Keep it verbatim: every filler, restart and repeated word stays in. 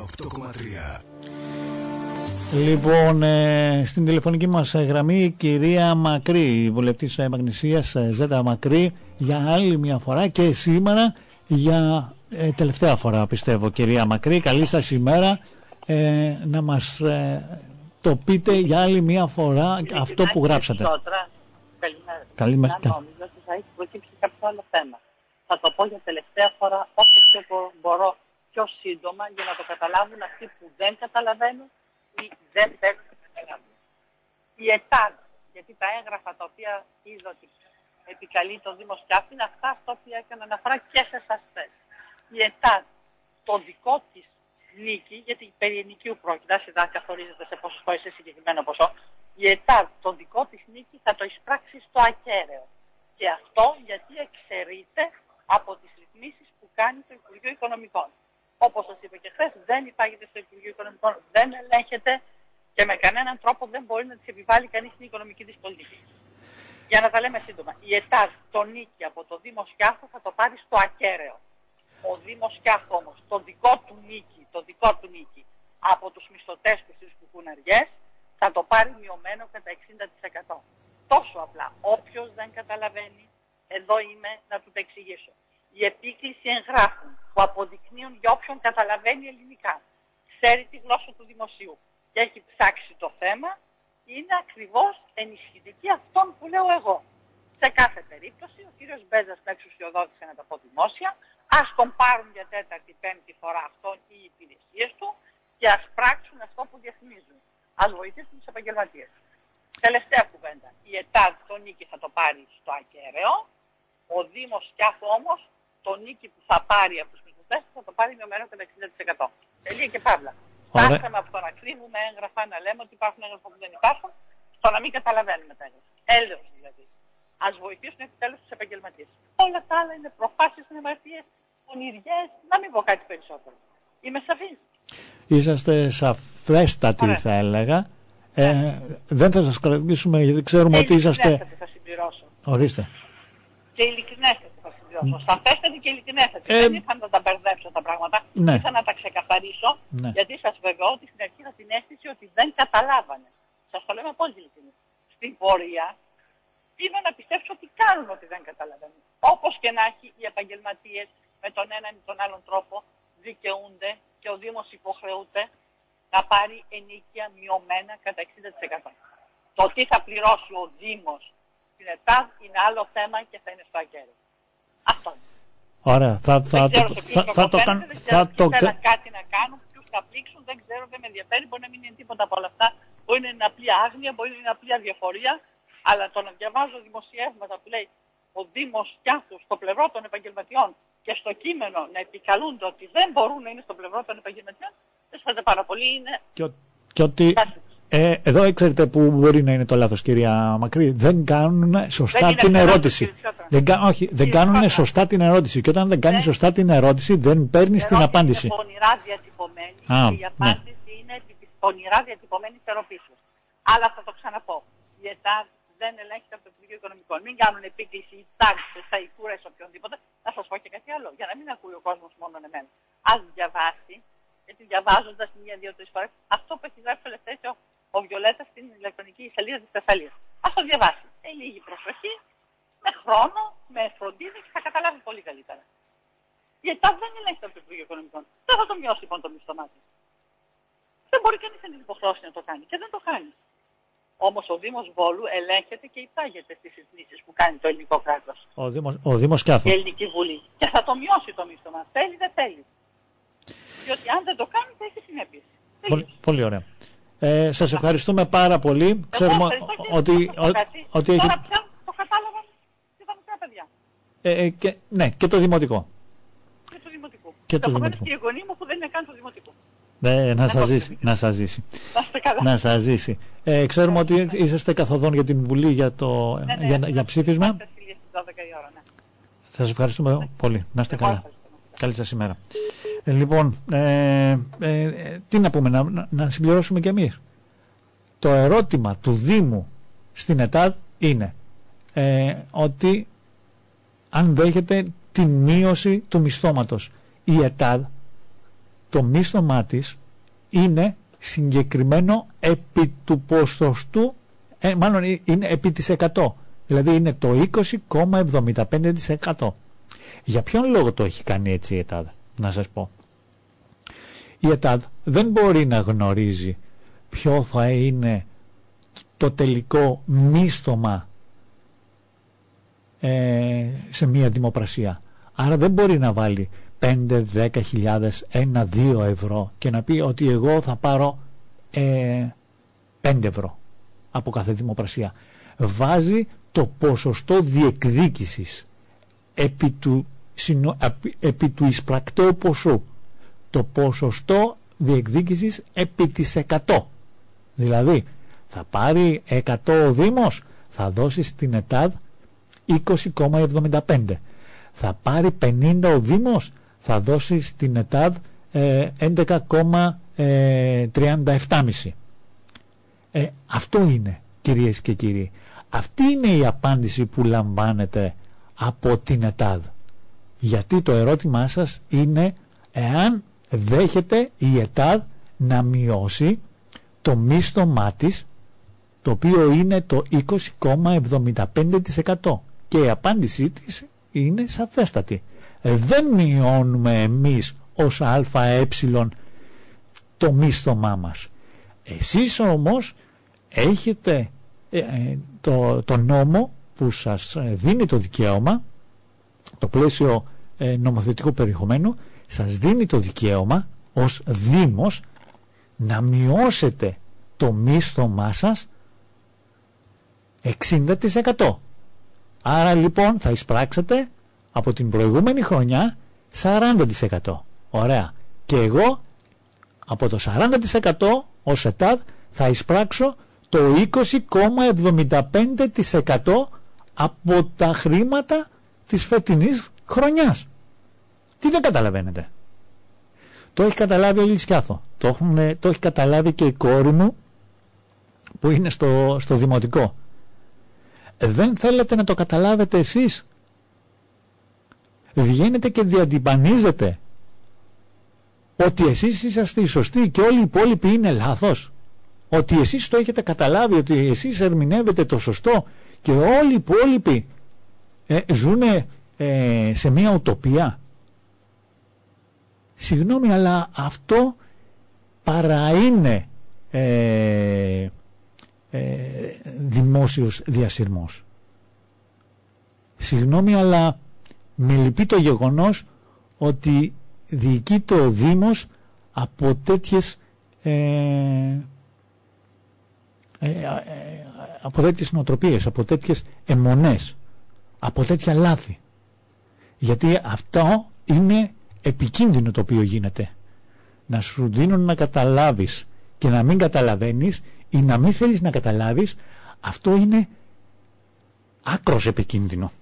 οκτώ κόμμα τρία. Λοιπόν, ε, στην τηλεφωνική μας γραμμή η κυρία Μακρύ, βουλευτής Μαγνησίας Ζέτα Μακρύ, για άλλη μια φορά και σήμερα για ε, τελευταία φορά πιστεύω. Κυρία Μακρύ, καλή σας ημέρα. Ε, να μας ε, το πείτε για άλλη μια φορά αυτό που γράψατε. Καλημέρα. Καλημέρα. Νομίζω ότι θα έχει προκύψει κάποιο άλλο θέμα. Θα το πω για τελευταία φορά όσο πιο μπορώ πιο σύντομα για να το καταλάβουν αυτοί που δεν καταλαβαίνουν ή δεν θέλουν να καταλάβουν. Η ΕΤΑΔ, γιατί τα έγγραφα τα οποία είδα ότι επικαλεί το Δήμο Σκιάθου είναι αυτά στα οποία έκανα αναφορά και σε εσάς χθες. Η ΕΤΑΔ, το δικό της νίκη, γιατί περί ενοικίου πρόκειται, δεν καθορίζεται σε ποσοστό ή σε συγκεκριμένο ποσό, η ΕΤΑΔ, το δικό της νίκη θα το εισπράξει στο ακέραιο. Και αυτό γιατί εξαιρείται από τις ρυθμίσεις που κάνει το Υπουργείο Οικονομικών. Όπως σας είπα και χθες, δεν υπάγεται στο Υπουργείο Οικονομικών, δεν ελέγχεται και με κανέναν τρόπο δεν μπορεί να της επιβάλλει κανείς την οικονομική της πολιτική. Για να τα λέμε σύντομα, η ΕΤΑΔ το νίκη από το Δήμο Σκιάθου θα το πάρει στο ακέραιο. Ο Δήμος Σκιάθου όμως, το δικό του νίκη, το δικό του νίκη από τους μισθωτές και στις κουκουναριές θα το πάρει μειωμένο κατά εξήντα τοις εκατό. Τόσο απλά. Όποιος δεν καταλαβαίνει, εδώ είμαι να του το εξηγήσω. Η επίκληση εγγράφων που αποδεικνύουν για όποιον καταλαβαίνει ελληνικά, ξέρει τη γλώσσα του δημοσίου και έχει ψάξει το θέμα, είναι ακριβώς ενισχυτική αυτών που λέω εγώ. Σε κάθε περίπτωση, ο κύριος Μπέζας με εξουσιοδότησε να τα πω δημόσια, ας τον πάρουν για τέταρτη, πέμπτη φορά αυτόν οι υπηρεσίες του και ας πράξουν αυτό που διαφημίζουν. Ας βοηθήσουν τους επαγγελματίες. Τελευταία κουβέντα. Η ΕΤΑΔ το νίκη θα το πάρει στο ακέραιο. Ο Δήμος Σκιάθου όμως το νίκη που θα πάρει από τους μισθωτές θα το πάρει μειωμένο κατά εξήντα τοις εκατό. Τελεία και παύλα. Φτάσαμε από το να κρύβουμε έγγραφα, να λέμε ότι υπάρχουν έγγραφα που δεν υπάρχουν, στο να μην καταλαβαίνουμε τα έγγραφα. Έλεος δηλαδή. Ας βοηθήσουν επιτέλους τους επαγγελματίες. Όλα τα άλλα είναι προφάσεις, αμαρτίες, ονειριές, να μην πω κάτι περισσότερο. Είμαι σαφής. Είσαστε σαφέστατοι, θα έλεγα. Ε, δεν θα σας κρατήσουμε γιατί ξέρουμε και ότι είσαστε... θα συμπληρώσω. Ορίστε. Και ειλικρινέστατη θα συμπληρώσω. Mm. Σαφέστατη και ειλικρινέστατη. Ε, δεν ήθελα να τα μπερδέψω τα πράγματα. Ναι. Ήθελα να τα ξεκαθαρίσω. Ναι. Γιατί σας βεβαιώ ότι στην αρχή είχα την αίσθηση ότι δεν καταλάβανε. Σας το λέμε πολύ ειλικρινή. Στην πορεία είδα να πιστέψω ότι κάνουν ότι δεν καταλαβαίνουν. Όπως και να έχει, οι επαγγελματίες με τον έναν ή τον άλλον τρόπο δικαιούνται και ο Δήμος υποχρεούται να πάρει ενίκεια μειωμένα κατά εξήντα τοις εκατό. Το τι θα πληρώσει ο Δήμος στην ΕΤΑΔ είναι άλλο θέμα και θα είναι στο ακέραιο. Αυτό. Ωραία. Θα, θα, δεν ξέρω το, σε θα, θα το κάνουν. Δεν ξέρω θα το θέλουν κάτι να κάνουν, ποιους θα πλήξουν, δεν ξέρω, δεν με ενδιαφέρει. Μπορεί να μην είναι τίποτα από όλα αυτά. Μπορεί να είναι απλή άγνοια, μπορεί να είναι απλή αδιαφορία. Αλλά το να διαβάζω δημοσιεύματα που λέει ο Δήμος Σκιάθου στο πλευρό των επαγγελματιών και στο κείμενο να επικαλούνται ότι δεν μπορούν να είναι στο πλευρό των επαγγελματιών, δεν σφάζεται πάρα πολύ. Είναι... Και, και ότι... Ε, εδώ ξέρετε που μπορεί να είναι το λάθος, κυρία Μακρύ. Δεν κάνουν σωστά δεν την λάθος, ερώτηση. Δεν, κα, όχι, δεν κάνουν σωστά την ερώτηση. Και όταν δεν κάνει σωστά την ερώτηση, δεν παίρνει την απάντηση. Είναι πονηρά διατυπωμένη. Α, και η απάντηση ναι. είναι επί της πονηρά διατυπωμένης ερωτήσεως. Αλλά θα το ξαναπώ. Η ΕΤΑΔ δεν ελέγχεται από το Υπουργείο Οικονομικών. Μην κάνουν επίκληση ή τάξη, θα οικούρες, οποιονδήποτε. Να σας πω και κάτι άλλο. Για να μην ακούει ο κόσμος μόνο εμένα. Ας διαβάσει, γιατί διαβάζοντας μία, δύο, τρεις φορές, αυτό που έχει γράψει ο ο Βιολέτα στην ηλεκτρονική σελίδα της Θεσσαλίας. Ας το διαβάσει. Με λίγη προσοχή, με χρόνο, με φροντίδα και θα καταλάβει πολύ καλύτερα. Η ΕΤΑΔ δεν ελέγχεται από το Υπουργείο Οικονομικών. Δεν θα το μειώσει λοιπόν το μισθωμά της. Δεν μπορεί κανείς να την υποχρεώσει να το κάνει και δεν το κάνει. Όμως ο Δήμος Βόλου ελέγχεται και υπάγεται στις ρυθμίσεις που κάνει το ελληνικό κράτος. Ο Δήμος, ο Δήμος Σκιάθου. Η Ελληνική Βουλή. Και θα το μειώσει το μισθωμά. Θέλει, δεν θέλει. Διότι αν δεν το κάνει θα έχει συνέπειες. Πολύ, πολύ ωραία. Ε, σας ευχαριστούμε πάρα πολύ. Ξέρουμε ότι, ότι έχει... Τώρα πια το κατάλαβαν και τα μικρά παιδιά. Ε, ε, και, ναι, και το δημοτικό. Και το δημοτικό. Και το δημοτικό. Και η γονή μου που δεν είναι καν το δημοτικό. Ναι, να σας ζήσει. Να σας ζήσει. Να σας ζήσει. Ε, ξέρουμε ότι είσαστε καθοδόν για την Βουλή για, το, ναι, ναι, για, ναι, για ψήφισμα. Ναι. Σας ευχαριστούμε ναι. πολύ. Να είστε καλά. Καλή σας ημέρα. Ε, λοιπόν, ε, ε, τι να πούμε, να, να συμπληρώσουμε κι εμείς. Το ερώτημα του Δήμου στην ΕΤΑΔ είναι ε, ότι αν δέχεται τη μείωση του μισθώματος. Η ΕΤΑΔ το μίσθωμά της είναι συγκεκριμένο επί του ποσοστού, ε, μάλλον είναι επί της εκατό, δηλαδή είναι το είκοσι κόμμα εβδομήντα πέντε τοις εκατό. Για ποιον λόγο το έχει κάνει έτσι η ΕΤΑΔ, να σας πω. Η ΕΤΑΔ δεν μπορεί να γνωρίζει ποιο θα είναι το τελικό μίσθωμα ε, σε μια δημοπρασία. Άρα δεν μπορεί να βάλει πέντε, δέκα χιλιάδες, ένα, δύο ευρώ και να πει ότι εγώ θα πάρω ε, πέντε ευρώ από κάθε δημοπρασία. Βάζει το ποσοστό διεκδίκησης επί του, συνο, επί του εισπρακτέου ποσού. Το ποσοστό διεκδίκησης επί της εκατό. Δηλαδή θα πάρει εκατό ο Δήμος, θα δώσει στην ΕΤΑΔ είκοσι κόμμα εβδομήντα πέντε. Θα πάρει πενήντα ο Δήμος, θα δώσει στην ΕΤΑΔ ε, έντεκα κόμμα τριάντα επτά. Ε, αυτό είναι, κυρίες και κύριοι. Αυτή είναι η απάντηση που λαμβάνετε από την ΕΤΑΔ. Γιατί το ερώτημά σας είναι εάν δέχεται η ΕΤΑΔ να μειώσει το μίσθωμά της, το οποίο είναι το είκοσι κόμμα εβδομήντα πέντε τοις εκατό. Και η απάντησή της είναι σαφέστατη. Δεν μειώνουμε εμείς ως ΑΕ το μίσθωμά μας. Εσείς όμως έχετε ε, το, το νόμο που σας δίνει το δικαίωμα, το πλαίσιο ε, νομοθετικού περιεχομένου σας δίνει το δικαίωμα ως Δήμος να μειώσετε το μίσθωμά σας εξήντα τοις εκατό. Άρα λοιπόν θα εισπράξετε από την προηγούμενη χρονιά σαράντα τοις εκατό. Ωραία. Και εγώ από το σαράντα τοις εκατό ως ΕΤΑΔ θα εισπράξω το είκοσι κόμμα εβδομήντα πέντε τοις εκατό από τα χρήματα της φετινής χρονιάς. Τι δεν καταλαβαίνετε? Το έχει καταλάβει ο Λυσκιάθο. Το, έχουμε, το έχει καταλάβει και η κόρη μου που είναι στο, στο δημοτικό. Δεν θέλετε να το καταλάβετε εσείς? Βγαίνετε και διαντιπανίζετε ότι εσείς είσαστε οι σωστοί και όλοι οι υπόλοιποι είναι λάθος. Ότι εσείς το έχετε καταλάβει, ότι εσείς ερμηνεύετε το σωστό και όλοι οι υπόλοιποι ε, ζουν ε, σε μια ουτοπία. Συγγνώμη, αλλά αυτό παρά είναι ε, ε, δημόσιος διασυρμός. Συγγνώμη, αλλά με λυπεί το γεγονός ότι διοικείται ο Δήμος από τέτοιες ε, ε, ε, από τέτοιες νοοτροπίες, από τέτοιες αιμονές, από τέτοια λάθη. Γιατί αυτό είναι επικίνδυνο το οποίο γίνεται. Να σου δίνουν να καταλάβεις και να μην καταλαβαίνεις ή να μην θέλεις να καταλάβεις, αυτό είναι άκρος επικίνδυνο.